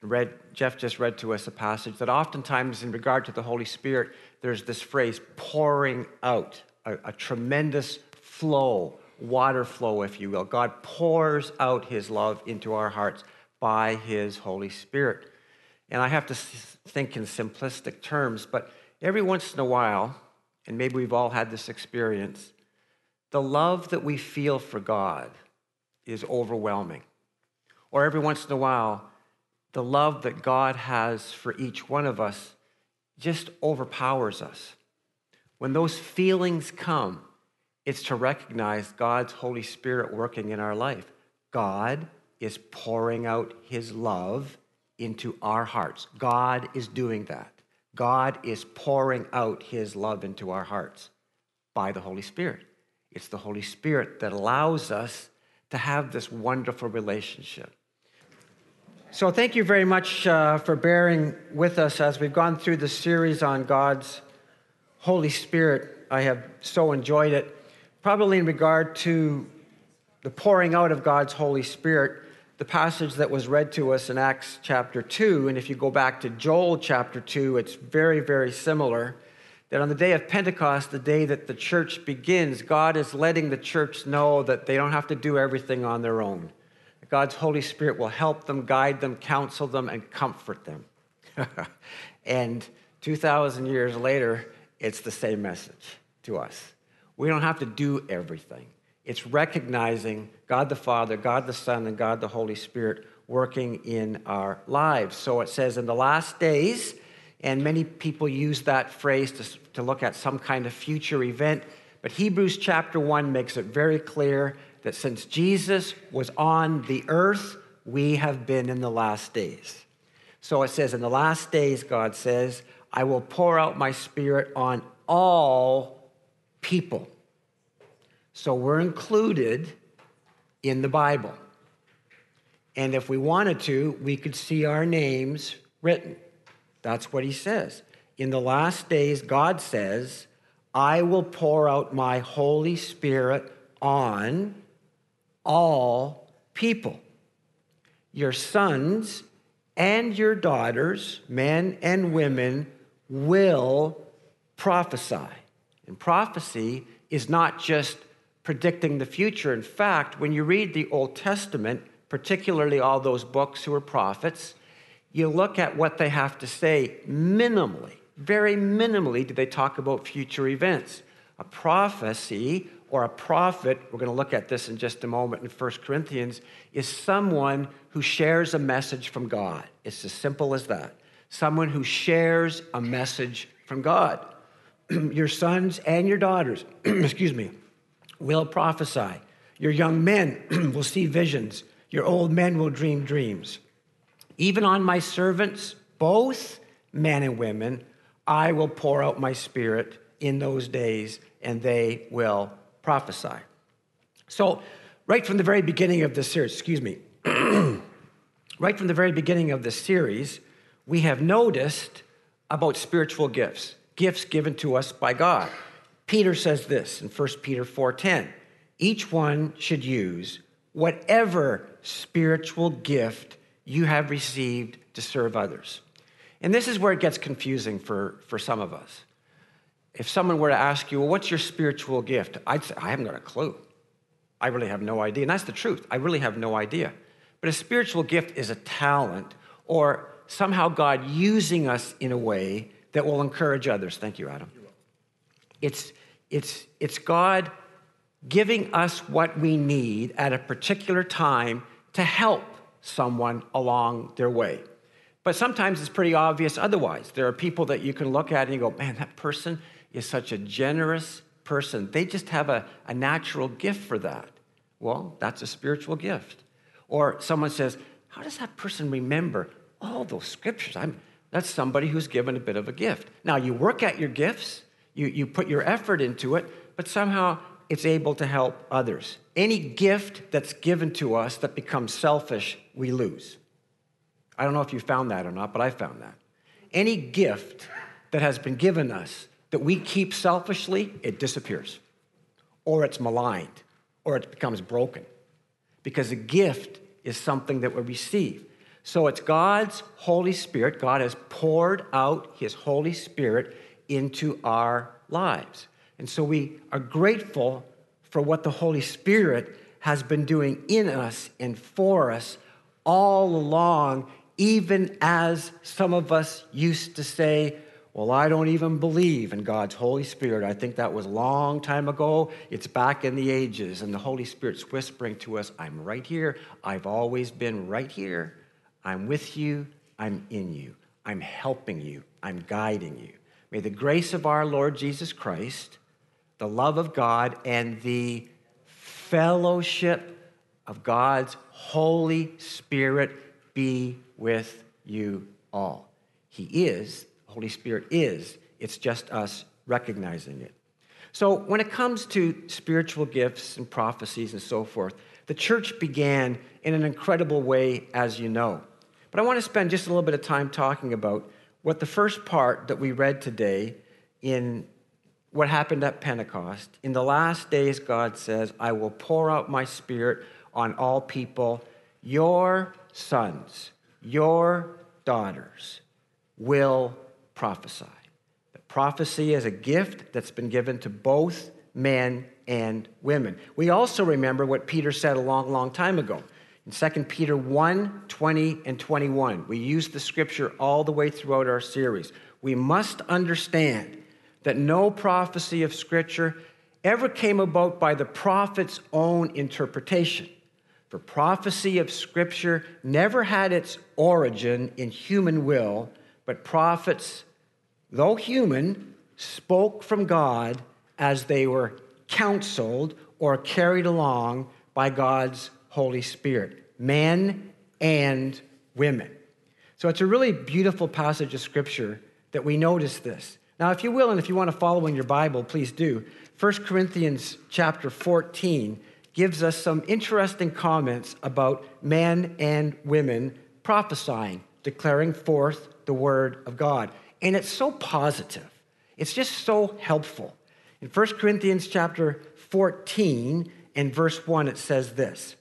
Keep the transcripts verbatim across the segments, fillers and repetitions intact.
Read, Jeff just read to us a passage that oftentimes in regard to the Holy Spirit, there's this phrase, pouring out, a, a tremendous flow, water flow, if you will. God pours out his love into our hearts by his Holy Spirit. And I have to think in simplistic terms, but every once in a while, and maybe we've all had this experience, the love that we feel for God is overwhelming. Or every once in a while, the love that God has for each one of us just overpowers us. When those feelings come, it's to recognize God's Holy Spirit working in our life. God is pouring out his love into our hearts. God is doing that. God is pouring out his love into our hearts by the Holy Spirit. It's the Holy Spirit that allows us to have this wonderful relationship. So thank you very much uh, for bearing with us as we've gone through the series on God's Holy Spirit. I have so enjoyed it. Probably in regard to the pouring out of God's Holy Spirit, the passage that was read to us in Acts chapter two, and if you go back to Joel chapter two, it's very, very similar, that on the day of Pentecost, the day that the church begins, God is letting the church know that they don't have to do everything on their own. God's Holy Spirit will help them, guide them, counsel them, and comfort them. And two thousand years later, it's the same message to us. We don't have to do everything. It's recognizing God the Father, God the Son, and God the Holy Spirit working in our lives. So it says in the last days, and many people use that phrase to, to look at some kind of future event, but Hebrews chapter one makes it very clear that since Jesus was on the earth, we have been in the last days. So it says, in the last days, God says, I will pour out my Spirit on all people. So we're included in the Bible. And if we wanted to, we could see our names written. That's what he says. In the last days, God says, I will pour out my Holy Spirit on all people. Your sons and your daughters, men and women, will prophesy. And prophecy is not just predicting the future. In fact, when you read the Old Testament, particularly all those books who are prophets, you look at what they have to say minimally, very minimally do they talk about future events. A prophecy or a prophet, we're going to look at this in just a moment in First Corinthians, is someone who shares a message from God. It's as simple as that. Someone who shares a message from God. Your sons and your daughters, excuse me, will prophesy. Your young men will see visions. Your old men will dream dreams. Even on my servants, both men and women, I will pour out my Spirit in those days, and they will prophesy. So, right from the very beginning of this series, excuse me, right from the very beginning of this series, we have noticed about spiritual gifts, gifts given to us by God. Peter says this in First Peter four ten, each one should use whatever spiritual gift you have received to serve others. And this is where it gets confusing for, for some of us. If someone were to ask you, well, what's your spiritual gift? I'd say, I haven't got a clue. I really have no idea. And that's the truth. I really have no idea. But a spiritual gift is a talent or somehow God using us in a way that will encourage others. Thank you, Adam. It's, it's, it's God giving us what we need at a particular time to help someone along their way. But sometimes it's pretty obvious otherwise. There are people that you can look at and you go, man, that person is such a generous person. They just have a, a natural gift for that. Well, that's a spiritual gift. Or someone says, how does that person remember all those scriptures? I'm, that's somebody who's given a bit of a gift. Now, you work at your gifts, you, you put your effort into it, but somehow it's able to help others. Any gift that's given to us that becomes selfish, we lose. I don't know if you found that or not, but I found that. Any gift that has been given us that we keep selfishly, it disappears. Or it's maligned, or it becomes broken. Because a gift is something that we receive. So it's God's Holy Spirit. God has poured out his Holy Spirit into our lives. And so we are grateful for what the Holy Spirit has been doing in us and for us all along, even as some of us used to say, well, I don't even believe in God's Holy Spirit. I think that was a long time ago. It's back in the ages. And the Holy Spirit's whispering to us, I'm right here. I've always been right here. I'm with you. I'm in you. I'm helping you. I'm guiding you. May the grace of our Lord Jesus Christ, the love of God, and the fellowship of God's Holy Spirit be with you all. He is, the Holy Spirit is, it's just us recognizing it. So when it comes to spiritual gifts and prophecies and so forth, the church began in an incredible way, as you know. But I want to spend just a little bit of time talking about what the first part that we read today in what happened at Pentecost. In the last days, God says, I will pour out my Spirit on all people. Your sons, your daughters will prophesy. The prophecy is a gift that's been given to both men and women. We also remember what Peter said a long, long time ago. In Second Peter one, twenty, and twenty-one, we use the scripture all the way throughout our series. We must understand that no prophecy of Scripture ever came about by the prophet's own interpretation. For prophecy of Scripture never had its origin in human will, but prophets, though human, spoke from God as they were counseled or carried along by God's Holy Spirit, men and women. So it's a really beautiful passage of Scripture that we notice this. Now, if you will, and if you want to follow in your Bible, please do. First Corinthians chapter fourteen gives us some interesting comments about men and women prophesying, declaring forth the word of God. And it's so positive. It's just so helpful. In First Corinthians chapter fourteen and verse one, it says this: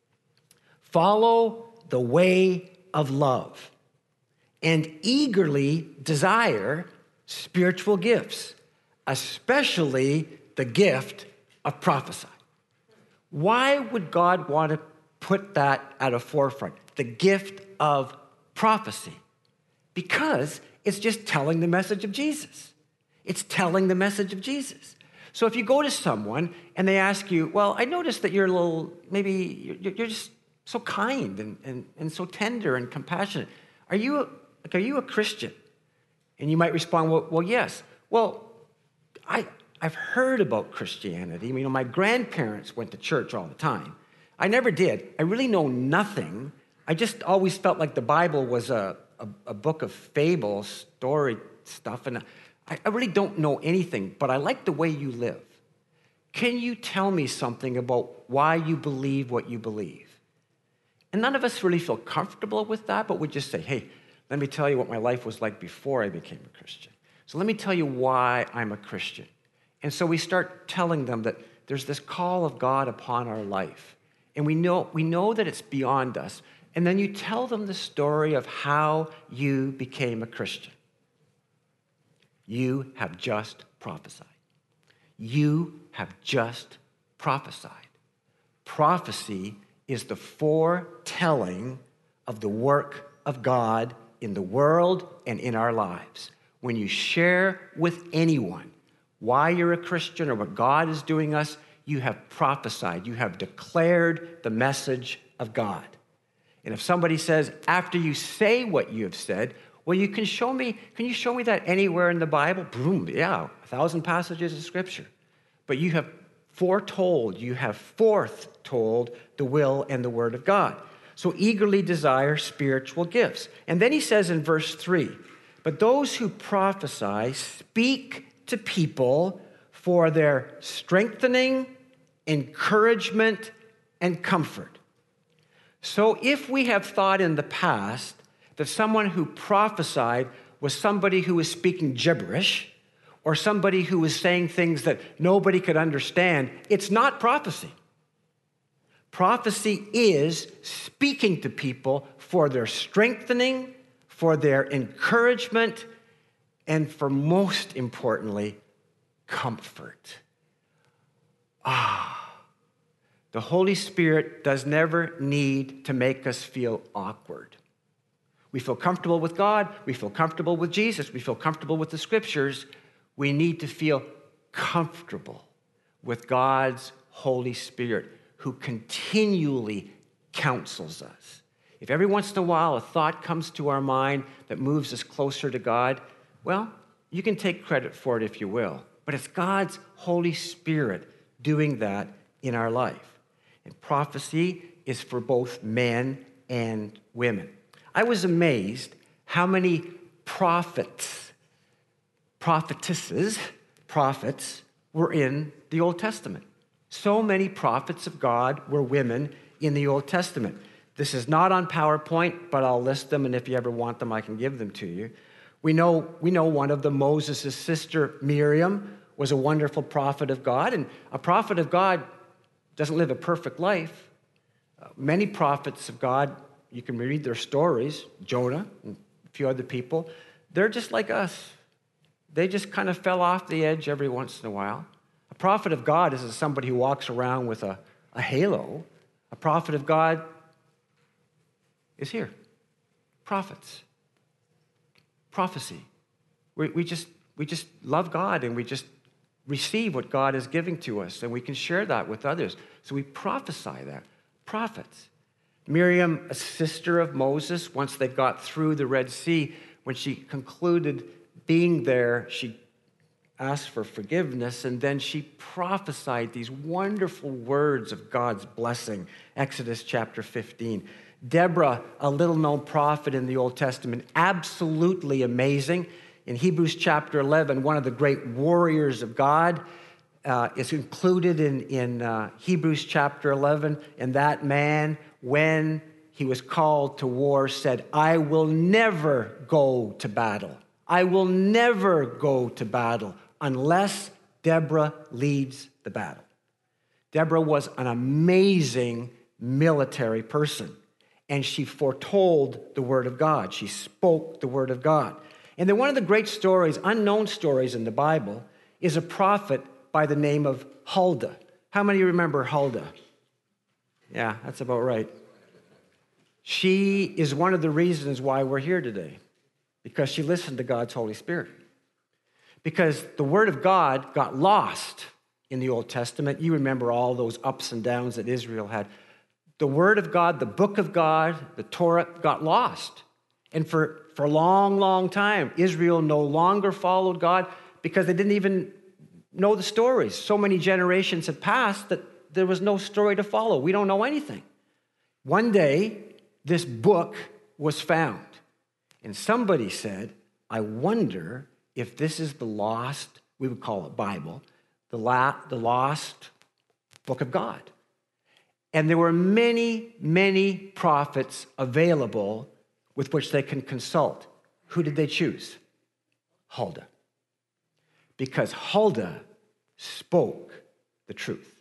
follow the way of love and eagerly desire spiritual gifts, especially the gift of prophecy. Why would God want to put that at a forefront? The gift of prophecy. Because it's just telling the message of Jesus. It's telling the message of Jesus. So if you go to someone and they ask you, well, I noticed that you're a little, maybe you're, you're just so kind and, and, and so tender and compassionate. Are you, a, like, are you a Christian? And you might respond, well, well yes. Well, I, I've heard about Christianity. You know, my grandparents went to church all the time. I never did. I really know nothing. I just always felt like the Bible was a, a, a book of fable, story stuff. And I, I really don't know anything, but I like the way you live. Can you tell me something about why you believe what you believe? And none of us really feel comfortable with that, but we just say, hey, let me tell you what my life was like before I became a Christian. So let me tell you why I'm a Christian. And so we start telling them that there's this call of God upon our life. And we know, we know that it's beyond us. And then you tell them the story of how you became a Christian. You have just prophesied. You have just prophesied. Prophecy is the foretelling of the work of God in the world and in our lives. When you share with anyone why you're a Christian or what God is doing us, you have prophesied. You have declared the message of God. And if somebody says, after you say what you have said, well, you can show me, can you show me that anywhere in the Bible? Boom, yeah, a thousand passages of Scripture. But you have foretold, you have foretold the will and the word of God. So eagerly desire spiritual gifts. And then he says in verse three, but those who prophesy speak to people for their strengthening, encouragement, and comfort. So if we have thought in the past that someone who prophesied was somebody who was speaking gibberish or somebody who was saying things that nobody could understand, it's not prophecy. Prophecy is speaking to people for their strengthening, for their encouragement, and for most importantly, comfort. Ah, the Holy Spirit does never need to make us feel awkward. We feel comfortable with God. We feel comfortable with Jesus. We feel comfortable with the scriptures. We need to feel comfortable with God's Holy Spirit, who continually counsels us. If every once in a while a thought comes to our mind that moves us closer to God, well, you can take credit for it if you will, but it's God's Holy Spirit doing that in our life. And prophecy is for both men and women. I was amazed how many prophets, prophetesses, prophets were in the Old Testament. So many prophets of God were women in the Old Testament. This is not on PowerPoint, but I'll list them, and if you ever want them, I can give them to you. We know, we know one of them, Moses' sister, Miriam, was a wonderful prophet of God, and a prophet of God doesn't live a perfect life. Uh, many prophets of God, you can read their stories, Jonah and a few other people, they're just like us. They just kind of fell off the edge every once in a while. A prophet of God isn't somebody who walks around with a, a halo. A prophet of God is here. Prophets. Prophecy. We, we, just, we just love God and we just receive what God is giving to us, and we can share that with others. So we prophesy that. Prophets. Miriam, a sister of Moses, once they got through the Red Sea, when she concluded being there, she asked for forgiveness, and then she prophesied these wonderful words of God's blessing. Exodus chapter fifteen. Deborah, a little-known prophet in the Old Testament, absolutely amazing. In Hebrews chapter eleven, one of the great warriors of God uh, is included in, in uh, Hebrews chapter eleven, and that man, when he was called to war, said, I will never go to battle. I will never go to battle unless Deborah leads the battle. Deborah was an amazing military person, and she foretold the word of God. She spoke the word of God. And then one of the great stories, unknown stories in the Bible, is a prophet by the name of Huldah. How many remember Huldah? Yeah, that's about right. She is one of the reasons why we're here today, because she listened to God's Holy Spirit. Because the Word of God got lost in the Old Testament. You remember all those ups and downs that Israel had. The Word of God, the book of God, the Torah got lost. And for, for a long, long time, Israel no longer followed God because they didn't even know the stories. So many generations had passed that there was no story to follow. We don't know anything. One day, this book was found. And somebody said, I wonder if this is the lost, we would call it Bible, the, la- the lost book of God. And there were many, many prophets available with which they can consult. Who did they choose? Huldah. Because Huldah spoke the truth.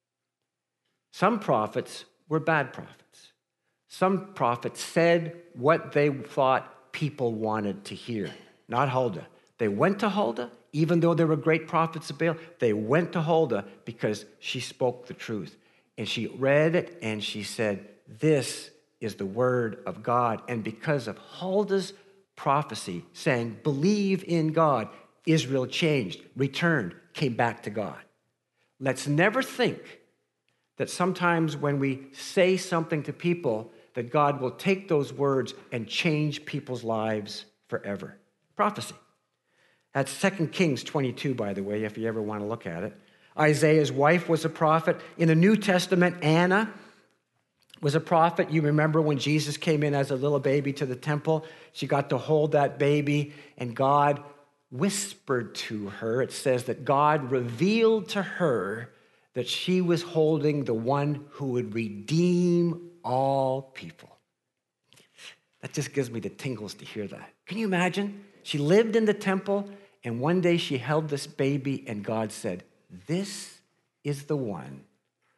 Some prophets were bad prophets. Some prophets said what they thought people wanted to hear, not Huldah. They went to Huldah, even though there were great prophets of Baal, they went to Huldah because she spoke the truth. And she read it and she said, this is the word of God. And because of Huldah's prophecy saying, believe in God, Israel changed, returned, came back to God. Let's never think that sometimes when we say something to people, that God will take those words and change people's lives forever. Prophecy. That's Second Kings twenty-two, by the way, if you ever want to look at it. Isaiah's wife was a prophet. In the New Testament, Anna was a prophet. You remember when Jesus came in as a little baby to the temple? She got to hold that baby, and God whispered to her. It says that God revealed to her that she was holding the one who would redeem all people. That just gives me the tingles to hear that. Can you imagine? She lived in the temple, and one day she held this baby, and God said, this is the one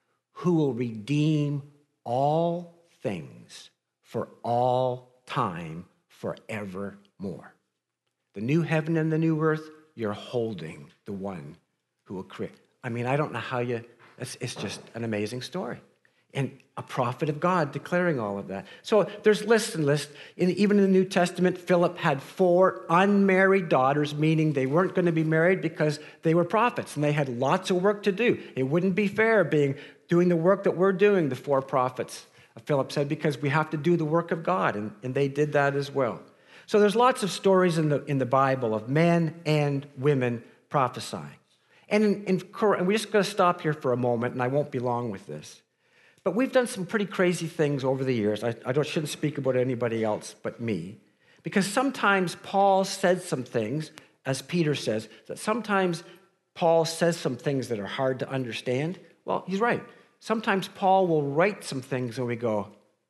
who will redeem all things for all time forevermore. The new heaven and the new earth, you're holding the one who will create. I mean, I don't know how you, it's, it's just an amazing story. And a prophet of God declaring all of that. So there's lists and lists. In, even in the New Testament, Philip had four unmarried daughters, meaning they weren't going to be married because they were prophets and they had lots of work to do. It wouldn't be fair being doing the work that we're doing, the four prophets, Philip said, because we have to do the work of God, and, and they did that as well. So there's lots of stories in the, in the Bible of men and women prophesying. And, in, in, and we're just going to stop here for a moment, and I won't be long with this. But we've done some pretty crazy things over the years. I, I don't, shouldn't speak about anybody else but me. Because sometimes Paul said some things, as Peter says, that sometimes Paul says some things that are hard to understand. Well, he's right. Sometimes Paul will write some things and we go,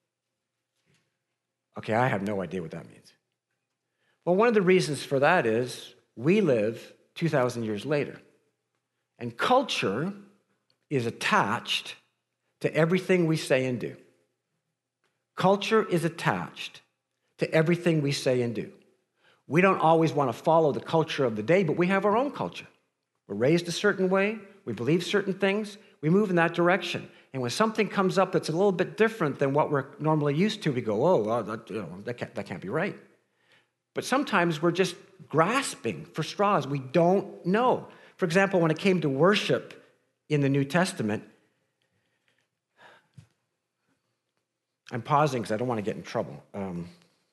okay, I have no idea what that means. Well, one of the reasons for that is we live two thousand years later. And culture is attached to everything we say and do. Culture is attached to everything we say and do. We don't always want to follow the culture of the day, but we have our own culture. We're raised a certain way. We believe certain things. We move in that direction. And when something comes up that's a little bit different than what we're normally used to, we go, oh, well, that, you know, that, can't, that can't be right. But sometimes we're just grasping for straws. We don't know. For example, when it came to worship in the New Testament, I'm pausing because I don't want to get in trouble. Um,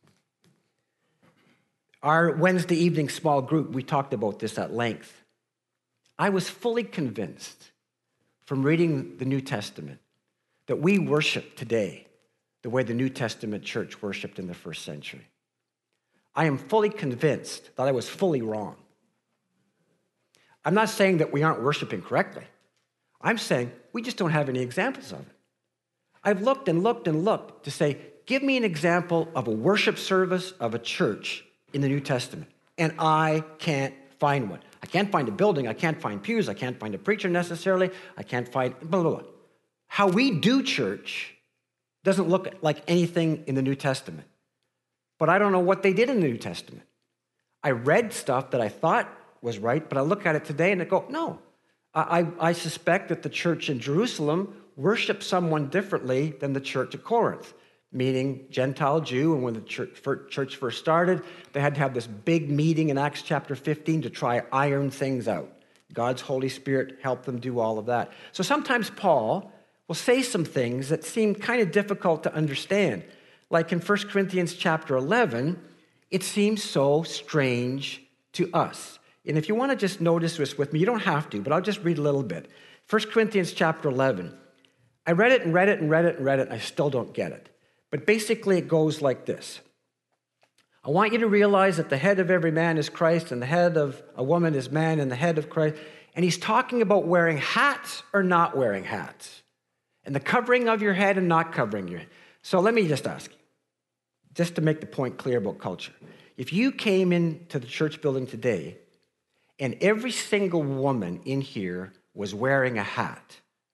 our Wednesday evening small group, we talked about this at length. I was fully convinced from reading the New Testament that we worship today the way the New Testament church worshiped in the first century. I am fully convinced that I was fully wrong. I'm not saying that we aren't worshiping correctly. I'm saying we just don't have any examples of it. I've looked and looked and looked to say, give me an example of a worship service of a church in the New Testament, and I can't find one. I can't find a building. I can't find pews. I can't find a preacher necessarily. I can't find blah, blah, blah. How we do church doesn't look like anything in the New Testament. But I don't know what they did in the New Testament. I read stuff that I thought was right, but I look at it today and I go, no. I, I suspect that the church in Jerusalem worshiped someone differently than the church at Corinth, meaning Gentile Jew. And when the church, church first started, they had to have this big meeting in Acts chapter fifteen to try iron things out. God's Holy Spirit helped them do all of that. So sometimes Paul will say some things that seem kind of difficult to understand. Like in First Corinthians chapter eleven, it seems so strange to us. And if you want to just notice this with me, you don't have to, but I'll just read a little bit. First Corinthians chapter eleven. I read it and read it and read it and read it, and I still don't get it. But basically it goes like this. I want you to realize that the head of every man is Christ, and the head of a woman is man, and the head of Christ. And he's talking about wearing hats or not wearing hats, and the covering of your head and not covering your head. So let me just ask you, just to make the point clear about culture. If you came into the church building today and every single woman in here was wearing a hat,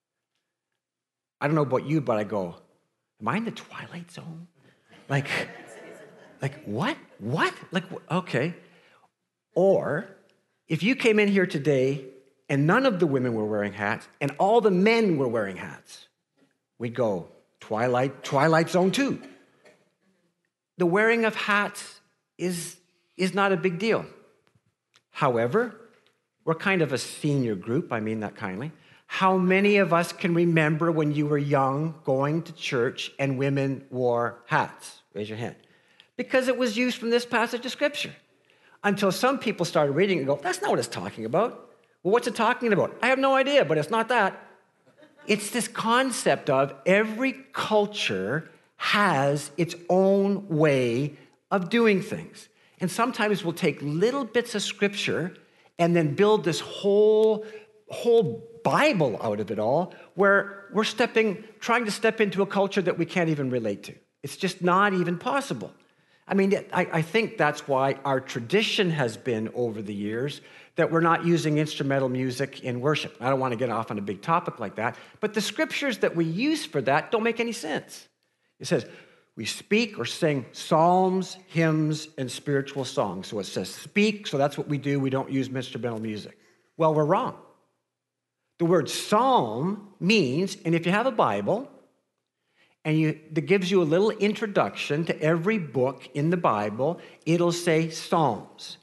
I don't know about you, but I go, am I in the Twilight Zone? Like, like what? What? Like, okay. Or if you came in here today and none of the women were wearing hats and all the men were wearing hats, we'd go, Twilight, Twilight Zone too. The wearing of hats is, is not a big deal. However, we're kind of a senior group, I mean that kindly. How many of us can remember when you were young going to church and women wore hats? Raise your hand. Because it was used from this passage of Scripture. Until some people started reading and go, that's not what it's talking about. Well, what's it talking about? I have no idea, but it's not that. It's this concept of every culture has its own way of doing things. And sometimes we'll take little bits of Scripture and then build this whole, whole Bible out of it all, where we're stepping, trying to step into a culture that we can't even relate to. It's just not even possible. I mean, I, I think that's why our tradition has been over the years that we're not using instrumental music in worship. I don't want to get off on a big topic like that, but the scriptures that we use for that don't make any sense. It says, we speak or sing psalms, hymns, and spiritual songs. So it says speak, so that's what we do. We don't use instrumental music. Well, we're wrong. The word psalm means, and if you have a Bible, and you, that gives you a little introduction to every book in the Bible, it'll say psalms.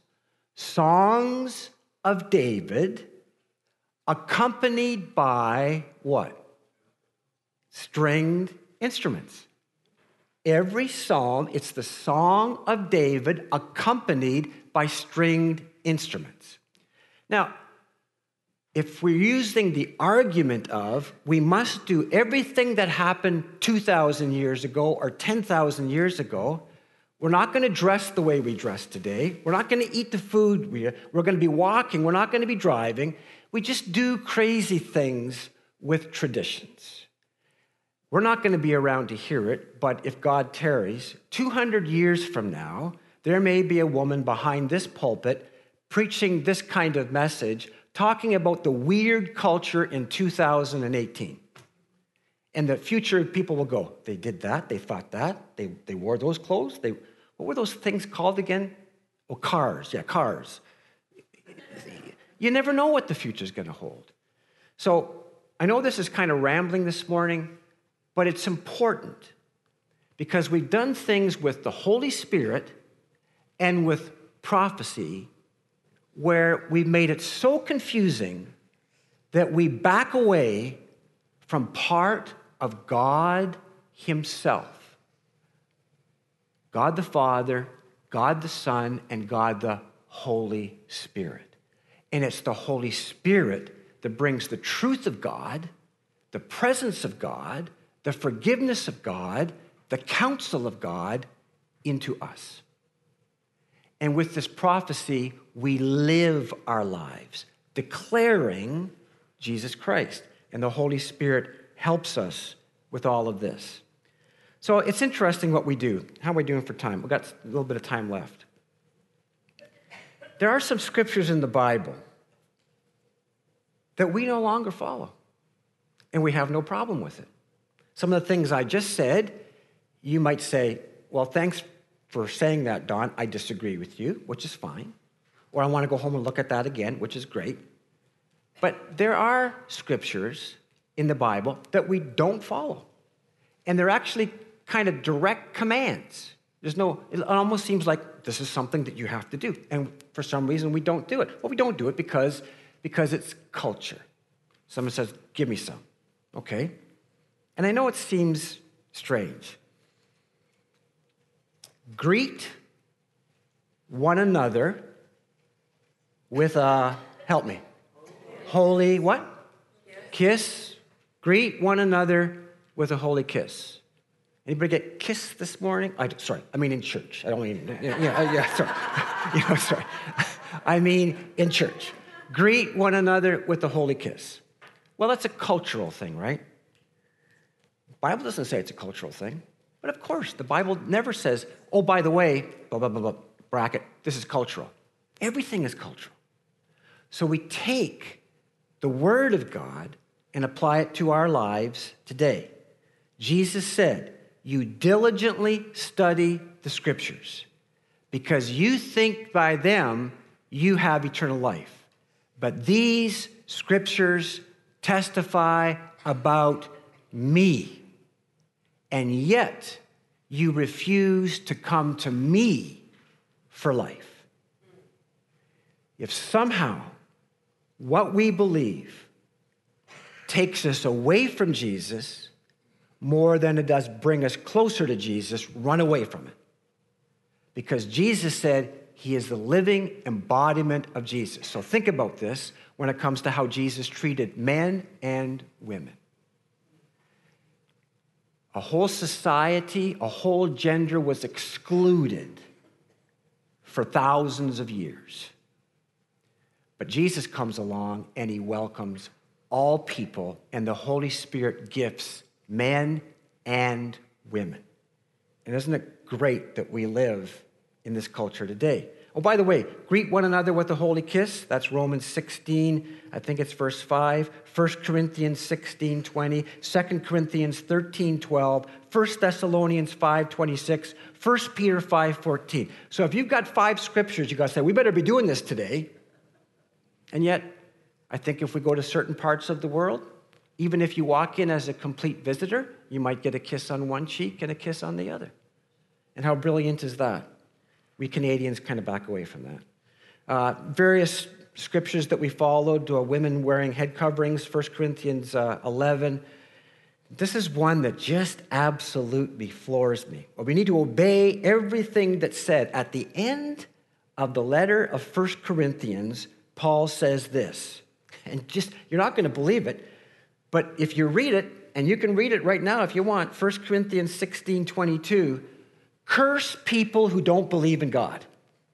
Songs of David, accompanied by what? Stringed instruments. Every psalm, it's the song of David accompanied by stringed instruments. Now, if we're using the argument of we must do everything that happened two thousand years ago or ten thousand years ago, we're not going to dress the way we dress today. We're not going to eat the food. We, we're going to be walking. We're not going to be driving. We just do crazy things with traditions. We're not going to be around to hear it, but if God tarries, two hundred years from now, there may be a woman behind this pulpit preaching this kind of message, talking about the weird culture in two thousand eighteen. And the future people will go, they did that, they thought that, they, they wore those clothes, they, what were those things called again? Oh, cars, yeah, cars. You never know what the future's going to hold. So I know this is kind of rambling this morning, but it's important because we've done things with the Holy Spirit and with prophecy where we've made it so confusing that we back away from part of God himself. God the Father, God the Son, and God the Holy Spirit. And it's the Holy Spirit that brings the truth of God, the presence of God, the forgiveness of God, the counsel of God into us. And with this prophecy, we live our lives, declaring Jesus Christ. And the Holy Spirit helps us with all of this. So it's interesting what we do. How are we doing for time? We've got a little bit of time left. There are some scriptures in the Bible that we no longer follow, and we have no problem with it. Some of the things I just said, you might say, well, thanks for saying that, Don. I disagree with you, which is fine. Or I want to go home and look at that again, which is great. But there are scriptures in the Bible that we don't follow. And they're actually kind of direct commands. There's no, it almost seems like this is something that you have to do. And for some reason, we don't do it. Well, we don't do it because, because it's culture. Someone says, give me some. Okay. And I know it seems strange. Greet one another with a, help me, holy what? Kiss. Kiss. Greet one another with a holy kiss. Anybody get kissed this morning? I, sorry, I mean in church. I don't mean, yeah, yeah, yeah sorry. you know, sorry. I mean in church. Greet one another with a holy kiss. Well, that's a cultural thing, right? The Bible doesn't say it's a cultural thing. But of course, the Bible never says, oh, by the way, blah, blah, blah, blah, bracket, this is cultural. Everything is cultural. So we take the Word of God and apply it to our lives today. Jesus said, you diligently study the Scriptures because you think by them you have eternal life. But these Scriptures testify about me. And yet, you refuse to come to me for life. If somehow what we believe takes us away from Jesus more than it does bring us closer to Jesus, run away from it. Because Jesus said he is the living embodiment of Jesus. So think about this when it comes to how Jesus treated men and women. A whole society, a whole gender was excluded for thousands of years. But Jesus comes along and he welcomes all people, and the Holy Spirit gifts men and women. And isn't it great that we live in this culture today. Oh, by the way, greet one another with a holy kiss. That's Romans sixteen, I think it's verse five. First Corinthians sixteen twenty. Second Corinthians thirteen twelve. First Thessalonians five twenty-six. First Peter five fourteen. So if you've got five scriptures, you've got to say, we better be doing this today. And yet, I think if we go to certain parts of the world, even if you walk in as a complete visitor, you might get a kiss on one cheek and a kiss on the other. And how brilliant is that? We Canadians kind of back away from that. Uh, various scriptures that we followed, uh, women wearing head coverings, First Corinthians uh, eleven. This is one that just absolutely floors me. Well, we need to obey everything that's said. At the end of the letter of First Corinthians, Paul says this, and just, you're not going to believe it, but if you read it, and you can read it right now if you want, First Corinthians sixteen twenty-two, curse people who don't believe in God.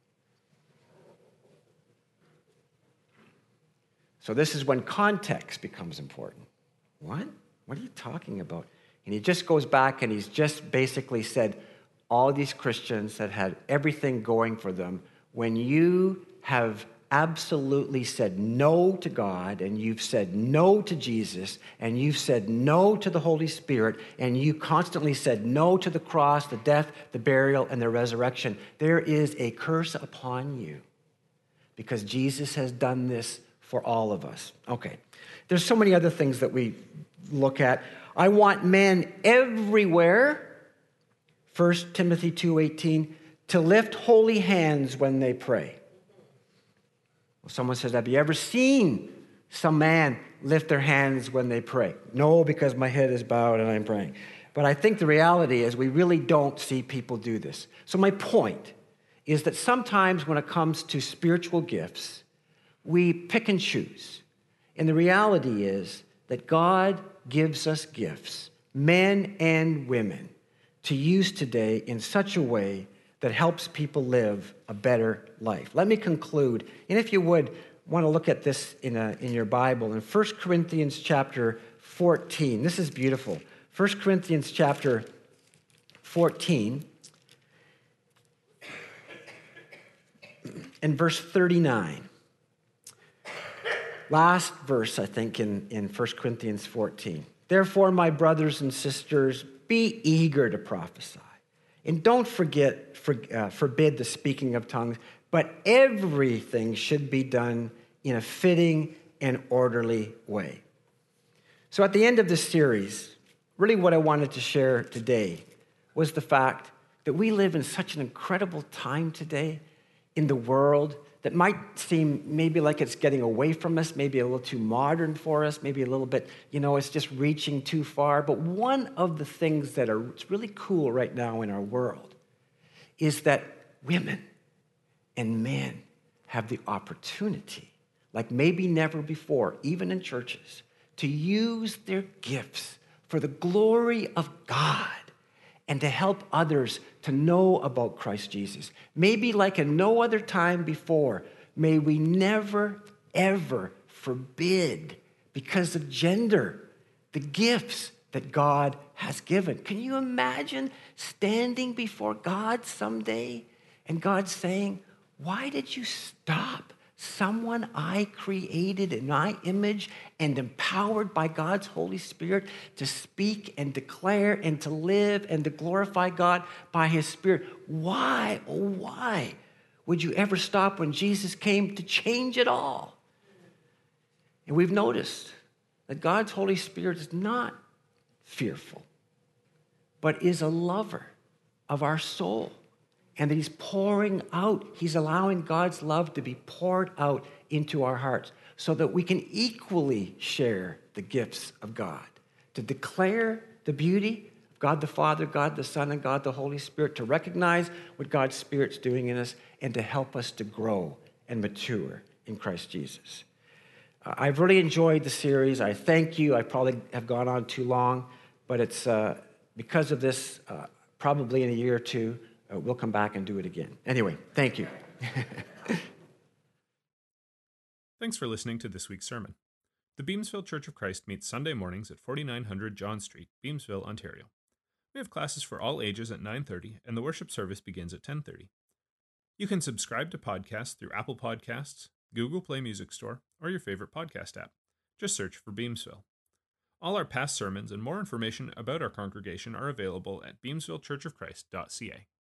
So this is when context becomes important. What? What are you talking about? And he just goes back and he's just basically said, all these Christians that had everything going for them, when you have absolutely said no to God, and you've said no to Jesus, and you've said no to the Holy Spirit, and you constantly said no to the cross, the death, the burial, and the resurrection, there is a curse upon you because Jesus has done this for all of us. Okay, there's so many other things that we look at. I want men everywhere, First Timothy two eighteen, to lift holy hands when they pray. Someone says, have you ever seen some man lift their hands when they pray? No, because my head is bowed and I'm praying. But I think the reality is we really don't see people do this. So my point is that sometimes when it comes to spiritual gifts, we pick and choose. And the reality is that God gives us gifts, men and women, to use today in such a way that helps people live a better life. Let me conclude, and if you would want to look at this in, a, in your Bible, in First Corinthians chapter fourteen. This is beautiful. First Corinthians chapter fourteen, and verse thirty-nine. Last verse, I think, in, in First Corinthians fourteen. Therefore, my brothers and sisters, be eager to prophesy. And don't forget, for, uh, forbid the speaking of tongues, but everything should be done in a fitting and orderly way. So at the end of this series, really what I wanted to share today was the fact that we live in such an incredible time today in the world that might seem maybe like it's getting away from us, maybe a little too modern for us, maybe a little bit, you know, it's just reaching too far. But one of the things that are it's really cool right now in our world is that women and men have the opportunity, like maybe never before, even in churches, to use their gifts for the glory of God and to help others to know about Christ Jesus. Maybe like in no other time before, may we never, ever forbid, because of gender, the gifts that God has given. Can you imagine standing before God someday and God saying, why did you stop someone I created in my image and empowered by God's Holy Spirit to speak and declare and to live and to glorify God by His Spirit? Why, oh why would you ever stop when Jesus came to change it all? And we've noticed that God's Holy Spirit is not fearful, but is a lover of our soul. And that He's pouring out, He's allowing God's love to be poured out into our hearts so that we can equally share the gifts of God, to declare the beauty of God the Father, God the Son, and God the Holy Spirit, to recognize what God's Spirit's doing in us, and to help us to grow and mature in Christ Jesus. Uh, I've really enjoyed the series. I thank you. I probably have gone on too long, but it's uh, because of this, uh, probably in a year or two, Uh, we'll come back and do it again. Anyway, thank you. Thanks for listening to this week's sermon. The Beamsville Church of Christ meets Sunday mornings at forty-nine hundred John Street, Beamsville, Ontario. We have classes for all ages at nine thirty, and the worship service begins at ten thirty. You can subscribe to podcasts through Apple Podcasts, Google Play Music Store, or your favorite podcast app. Just search for Beamsville. All our past sermons and more information about our congregation are available at beamsville church of christ dot c a.